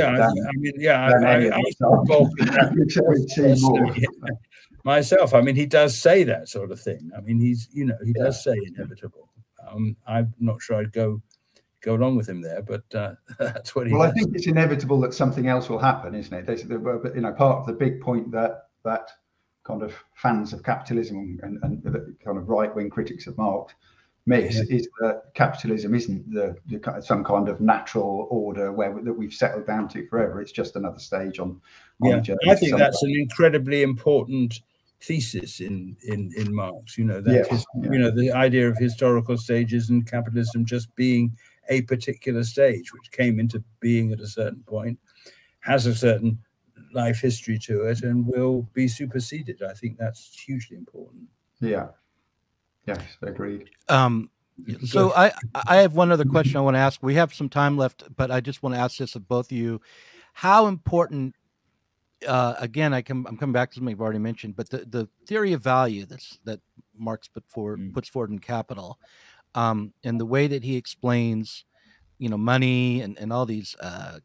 Myself, I mean, he does say that sort of thing. I mean, he does say inevitable. I'm not sure I'd go along with him there, but that's what he. Well, I think it's inevitable that something else will happen, isn't it? Part of the big point that kind of fans of capitalism and the kind of right-wing critics of Marx miss is that capitalism isn't some kind of natural order that we've settled down to forever. It's just another stage on the journey. I think that's an incredibly important thesis in Marx. The idea of historical stages and capitalism just being a particular stage, which came into being at a certain point, has a certain life history to it, and will be superseded. I think that's hugely important. Yeah. Yes, agreed. So I have one other question I want to ask. We have some time left, but I just want to ask this of both of you. How important, again, I'm coming back to something I've already mentioned, but the theory of value that Marx puts forward in Capital, and the way that he explains, money and all these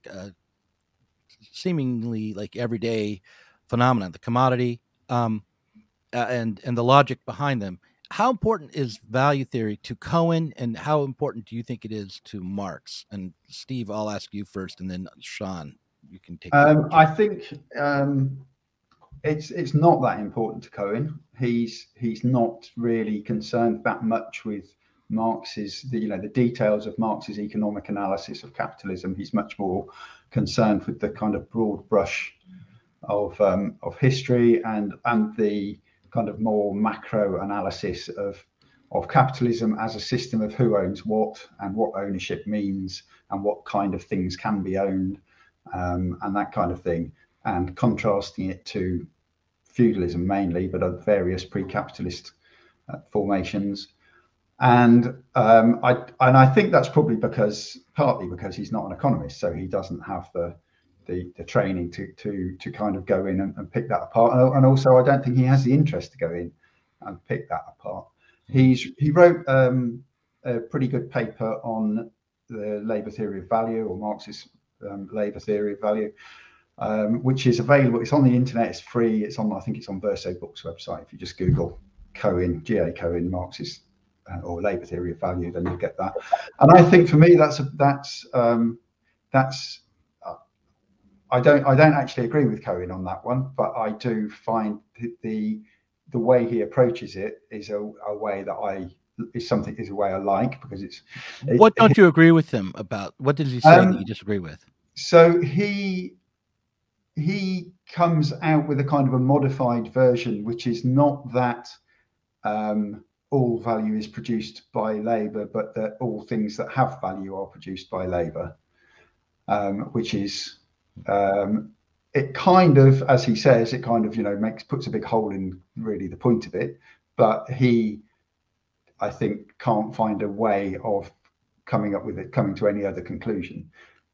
seemingly like everyday phenomena, the commodity, and the logic behind them. How important is value theory to Cohen, and how important do you think it is to Marx? And Steve, I'll ask you first, and then Sean, you can take. I think it's not that important to Cohen. He's not really concerned that much with Marx's the details of Marx's economic analysis of capitalism. He's much more concerned with the kind of broad brush of history and the kind of more macro analysis of capitalism as a system of who owns what and what ownership means and what kind of things can be owned, and that kind of thing, and contrasting it to feudalism mainly, but of various pre-capitalist formations. And I think that's probably partly because he's not an economist, so he doesn't have the training to kind of go in and pick that apart, and also I don't think he has the interest to go in and pick that apart. He wrote a pretty good paper on the labor theory of value, or Marx's labor theory of value, which is available. It's on the internet. It's free. I think it's on Verso Books website. If you just Google Cohen, G.A. Cohen, Marx's or labor theory of value, then you'll get that. And I think for me that's I don't actually agree with Cohen on that one, but I do find the way he approaches it is a way that is a way I like, because it's. What don't you agree with him about? What does he say that you disagree with? So he comes out with a kind of a modified version, which is not that all value is produced by labor, but that all things that have value are produced by labor, which is it kind of, as he says, it kind of, you know, puts a big hole in really the point of it. But he, I think, can't find a way of coming to any other conclusion.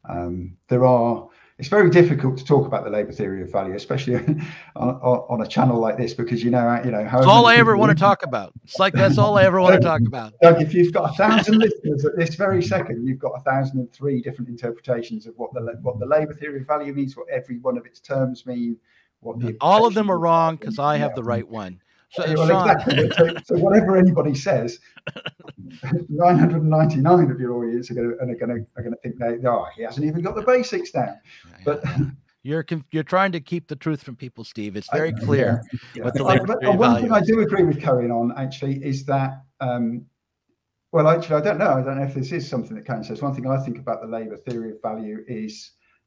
It's very difficult to talk about the Labour theory of value, especially on a channel like this, because that's all I ever want to talk about. It's like that's all I ever want to talk about. Doug, if you've got 1,000 listeners at this very second, you've got 1,003 different interpretations of what the Labour theory of value means, what every one of its terms mean. All of them are wrong because I have the right one. So, exactly. So whatever anybody says, 999 of your audience are going to think he hasn't even got the basics down. But you're trying to keep the truth from people, Steve. It's very clear. Yeah. One thing I do agree with Cohen on actually is that well, actually, I don't know if this is something that Cohen says. One thing I think about the Labour theory of value is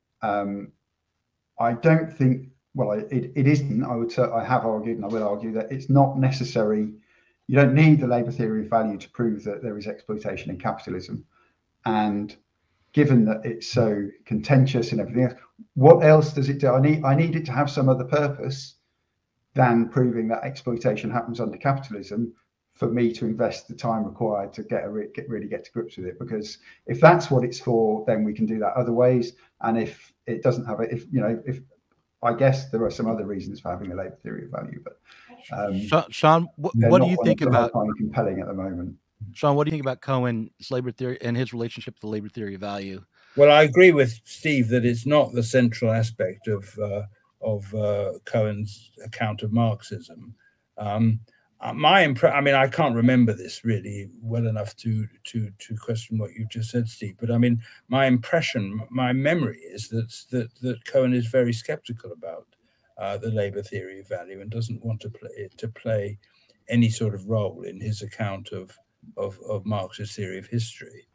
I don't think. Well, it isn't. I have argued, and I will argue that it's not necessary. You don't need the Labour theory of value to prove that there is exploitation in capitalism. And given that it's so contentious and everything else, what else does it do? I need it to have some other purpose than proving that exploitation happens under capitalism for me to invest the time required to really get to grips with it. Because if that's what it's for, then we can do that other ways. And if it doesn't have it, if I guess there are some other reasons for having a Labour theory of value, but Sean, what do you think about? I find compelling at the moment. Sean, what do you think about Cohen's Labour theory and his relationship to the Labour theory of value? Well, I agree with Steve that it's not the central aspect of Cohen's account of Marxism. I can't remember this really well enough to question what you just said, Steve. But I mean, my memory is that Cohen is very skeptical about the Labour theory of value and doesn't want to play any sort of role in his account of Marx's theory of history.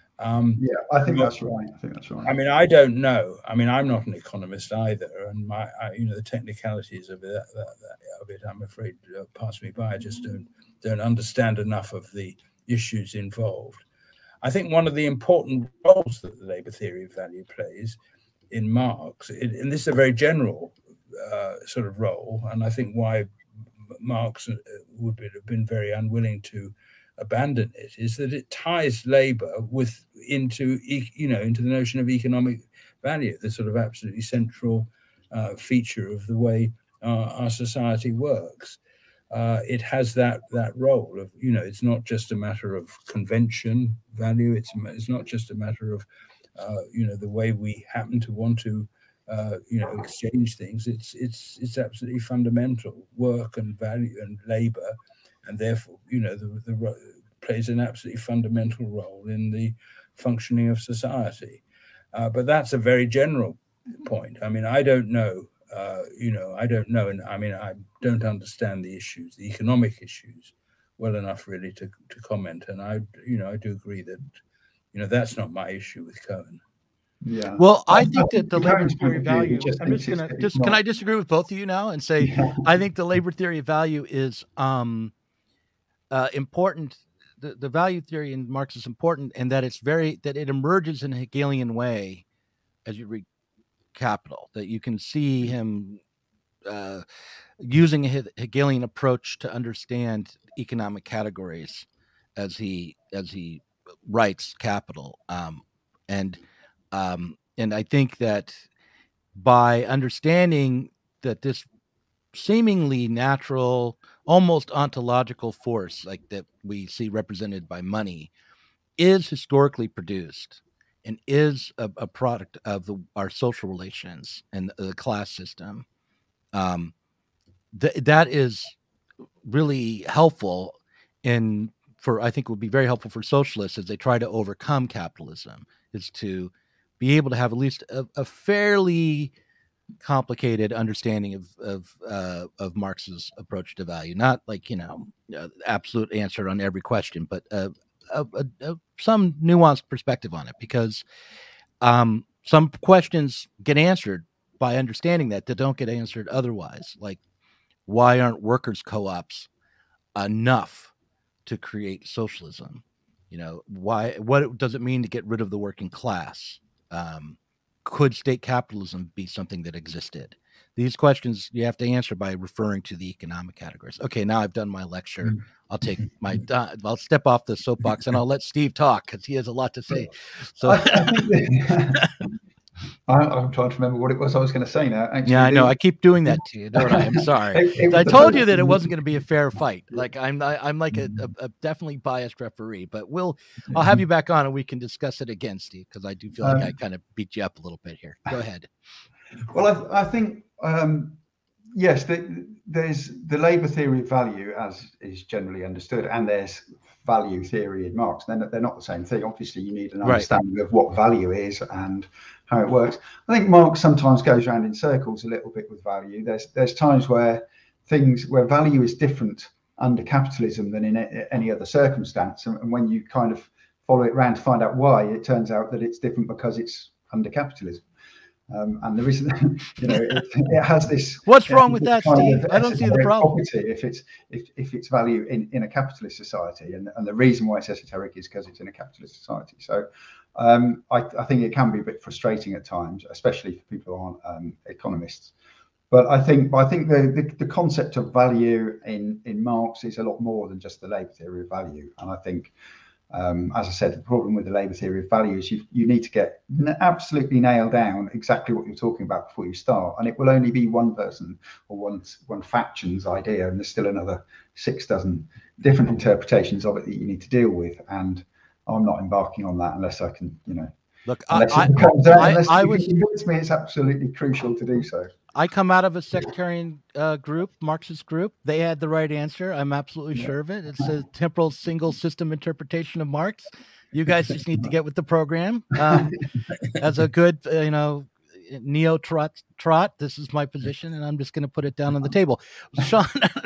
I think that's right. I mean, I don't know. I mean, I'm not an economist either, and the technicalities of it, I'm afraid, pass me by. I just don't understand enough of the issues involved. I think one of the important roles that the Labour theory of value plays in Marx, and this is a very general sort of role, and I think why Marx would have been very unwilling to abandon it, is that it ties labor into the notion of economic value, the sort of absolutely central feature of the way our society works. It has that role of, it's not just a matter of convention value. It's not just a matter of the way we happen to want to exchange things. It's absolutely fundamental. Work and value and labor, and therefore, the plays an absolutely fundamental role in the functioning of society. But that's a very general point. I mean, I don't know. I don't know, and I mean, I don't understand the issues, the economic issues, well enough really to comment. And I do agree that, that's not my issue with Cohen. Yeah. Well, I think that the Labour theory of value. I'm just gonna can I disagree with both of you now and say I think the Labour theory of value is important. The value theory in Marx is important, and that it emerges in a Hegelian way as you read Capital. That you can see him using a Hegelian approach to understand economic categories as he writes Capital, and I think that by understanding that this seemingly natural, almost ontological force like that we see represented by money is historically produced and is a product of our social relations and the class system, that is really helpful I think would be very helpful for socialists as they try to overcome capitalism, is to be able to have at least a fairly complicated understanding of Marx's approach to value. Not like, absolute answer on every question, but some nuanced perspective on it, because some questions get answered by understanding that don't get answered otherwise. Like, why aren't workers' co-ops enough to create socialism? What does it mean to get rid of the working class? could state capitalism be something that existed? These questions you have to answer by referring to the economic categories. Okay, now I've done my lecture. I'll take my I'll step off the soapbox and I'll let Steve talk because he has a lot to say. So I'm trying to remember what it was I was going to say now. Actually, yeah, I know. I keep doing that to you, don't I? I'm sorry. I told you that it wasn't going to be a fair fight. Like I'm like a definitely biased referee, but I'll have you back on and we can discuss it again, Steve, because I do feel like I kind of beat you up a little bit here. Go ahead. Well, I think yes, there's the labor theory of value as is generally understood, and there's value theory in Marx. They're not the same thing. Obviously, you need an understanding of what value is and how it works. I think Marx sometimes goes around in circles a little bit with value. There's times where value is different under capitalism than in any other circumstance, and when you kind of follow it around to find out why, it turns out that it's different because it's under capitalism. And the reason, it has this. What's wrong with that, Steve? I don't see the problem. If it's value in a capitalist society, and the reason why it's esoteric is because it's in a capitalist society. So I think it can be a bit frustrating at times, especially for people who aren't economists. But I think the concept of value in Marx is a lot more than just the labor theory of value. And I think, as I said, the problem with the labor theory of value is you need to get absolutely nailed down exactly what you're talking about before you start, and it will only be one person or one faction's idea, and there's still another 6 dozen different interpretations of it that you need to deal with. And I'm not embarking on that unless I can, look. Unless you convince me it's absolutely crucial to do so. I come out of a sectarian group, Marxist group. They had the right answer. I'm absolutely sure of it. It's a temporal single system interpretation of Marx. You guys just need to get with the program. As a good, neo-trot, this is my position, and I'm just going to put it down on the table. Sean,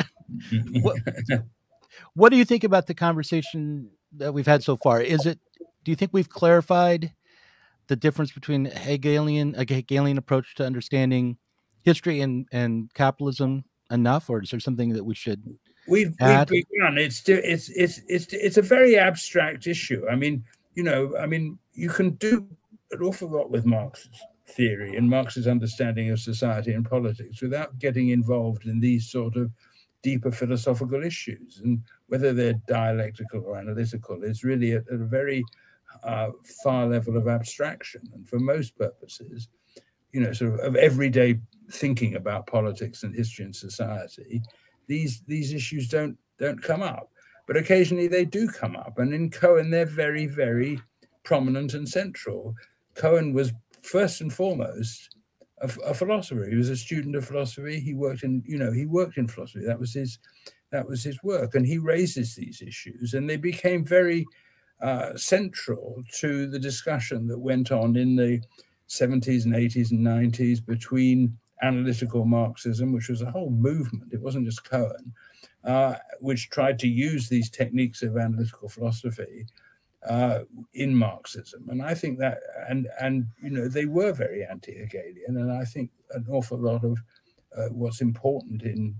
what do you think about the conversation that we've had so far? Do you think we've clarified the difference between a Hegelian approach to understanding history and capitalism enough, or is there something that we should add? We've begun. It's a very abstract issue. I mean, you can do an awful lot with Marx's theory and Marx's understanding of society and politics without getting involved in these sort of deeper philosophical issues. And whether they're dialectical or analytical is really at a very far level of abstraction. And for most purposes, sort of everyday thinking about politics and history and society, these issues don't come up. But occasionally they do come up. And in Cohen, they're very, very prominent and central. Cohen was first and foremost a philosopher. He was a student of philosophy. He worked in philosophy. That was his work. And he raises these issues, and they became very central to the discussion that went on in the 70s and 80s and 90s between analytical Marxism, which was a whole movement. It wasn't just Cohen, which tried to use these techniques of analytical philosophy in Marxism. And I think that, and they were very anti-Hegelian. And I think an awful lot of what's important in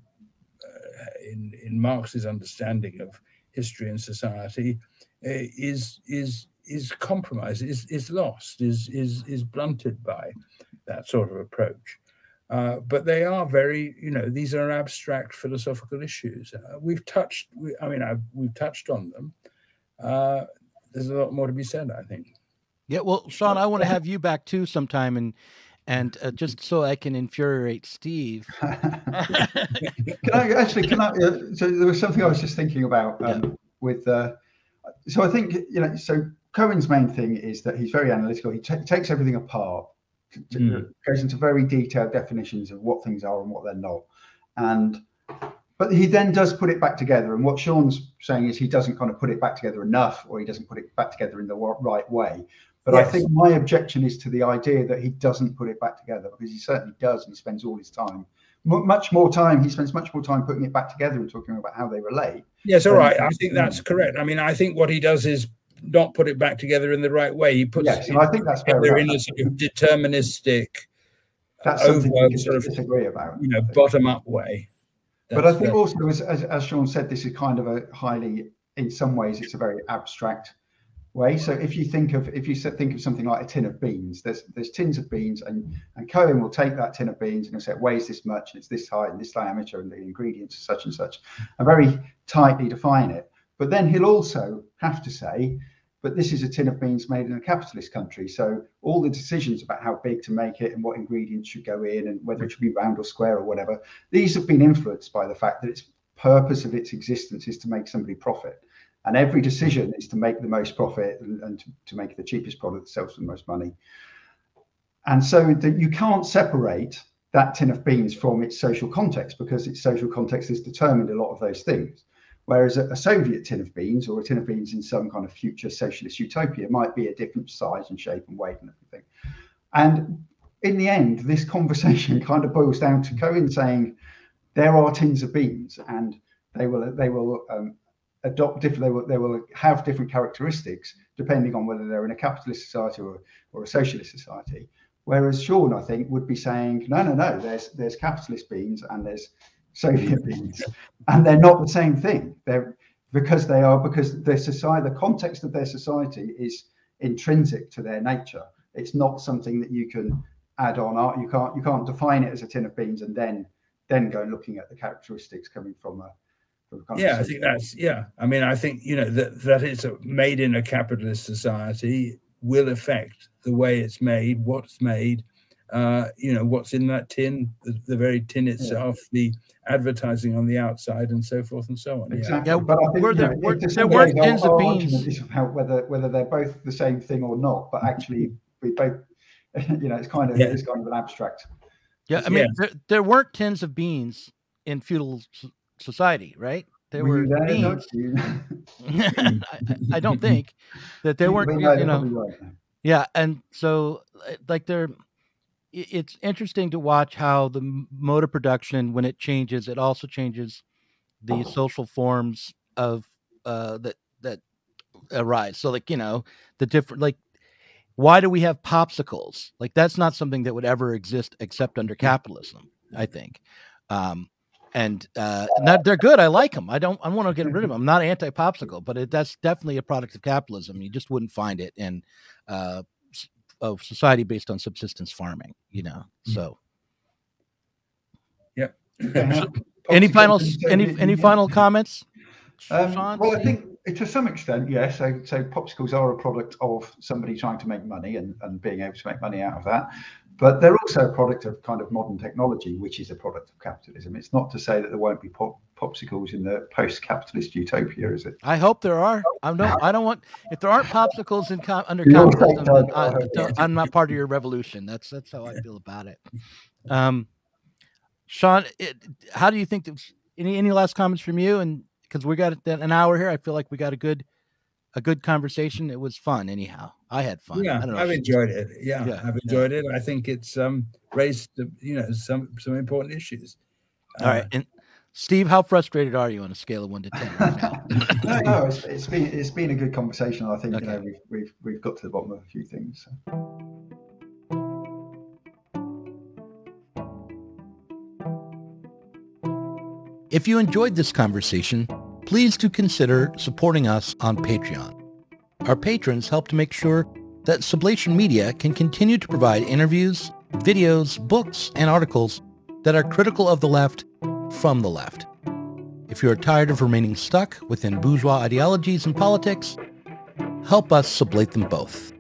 Marx's understanding of history and society is compromised, is lost, is blunted by that sort of approach. But they are very, these are abstract philosophical issues. We've touched on them. There's a lot more to be said, I think. Yeah, well, Sean, I want to have you back too sometime, and just so I can infuriate Steve. Can I? So there was something I was just thinking about with. So I think So Cohen's main thing is that he's very analytical. He takes everything apart, goes into very detailed definitions of what things are and what they're not, but he then does put it back together. And what Sean's saying is he doesn't kind of put it back together enough, or he doesn't put it back together in the right way. But yes. I think my objection is to the idea that he doesn't put it back together, because he certainly does, and he spends all his time, much more time putting it back together and talking about how they relate. Yes, all right. I think that's correct. I mean, I think what he does is not put it back together in the right way. He puts and I think that's fair in a sort of deterministic, that's something we can disagree about. Bottom-up way. But I think also, as Sean said, this is kind of in some ways, it's a very abstract way. So if you think of something like a tin of beans, there's tins of beans, and Cohen will take that tin of beans and he'll say it weighs this much, and it's this height and this diameter, and the ingredients are such and such, and very tightly define it. But then he'll also have to say, but this is a tin of beans made in a capitalist country, so all the decisions about how big to make it and what ingredients should go in and whether it should be round or square or whatever, these have been influenced by the fact that its purpose of its existence is to make somebody profit. And every decision is to make the most profit and to make the cheapest product that sells for the most money. And so that you can't separate that tin of beans from its social context, because its social context has determined a lot of those things. Whereas a Soviet tin of beans, or a tin of beans in some kind of future socialist utopia, might be a different size and shape and weight and everything. And in the end, this conversation kind of boils down to Cohen saying there are tins of beans, and they will adopt different. They will have different characteristics depending on whether they're in a capitalist society or a socialist society. Whereas Sean, I think, would be saying no. There's capitalist beans and there's Soviet beans, and they're not the same thing. Because their society, the context of their society is intrinsic to their nature. It's not something that you can add on. You can't define it as a tin of beans and then go looking at the characteristics coming from a. I think that's I mean, I think that it's made in a capitalist society will affect the way it's made, what's made. What's in that tin, the very tin itself, the advertising on the outside, and so forth and so on. Exactly. Yeah, but I think there weren't tins of beans. About whether they're both the same thing or not, but actually we both, it's kind of an abstract. Yeah, I mean, there weren't tins of beans in feudal society, right? There were beans. I don't think that there weren't. Yeah, and so like it's interesting to watch how the mode of production, when it changes, it also changes the social forms of that arise. So like, the different, like, why do we have popsicles? Like, that's not something that would ever exist except under capitalism, I think. And they're good. I like them. I want to get rid of them. I'm not anti-popsicle, but that's definitely a product of capitalism. You just wouldn't find it in of society based on subsistence farming, So, yeah. Any final comments? Well, I think to some extent, yes. So popsicles are a product of somebody trying to make money and being able to make money out of that. But they're also a product of kind of modern technology, which is a product of capitalism. It's not to say that there won't be popsicles in the post-capitalist utopia, is it? I hope there are. I don't want. If there aren't popsicles under capitalism, I'm not part of your revolution. That's how I feel about it. Sean, how do you think? Any last comments from you? And because we got an hour here, I feel like we got a good conversation. It was fun, anyhow. I had fun. Yeah, I've enjoyed it. Yeah, I've enjoyed it. I think it's raised some important issues. All right, and Steve, how frustrated are you on a scale of 1 to 10 right now? No, it's been a good conversation. I think we've got to the bottom of a few things. If you enjoyed this conversation, please do consider supporting us on Patreon. Our patrons help to make sure that Sublation Media can continue to provide interviews, videos, books, and articles that are critical of the left from the left. If you are tired of remaining stuck within bourgeois ideologies and politics, help us sublate them both.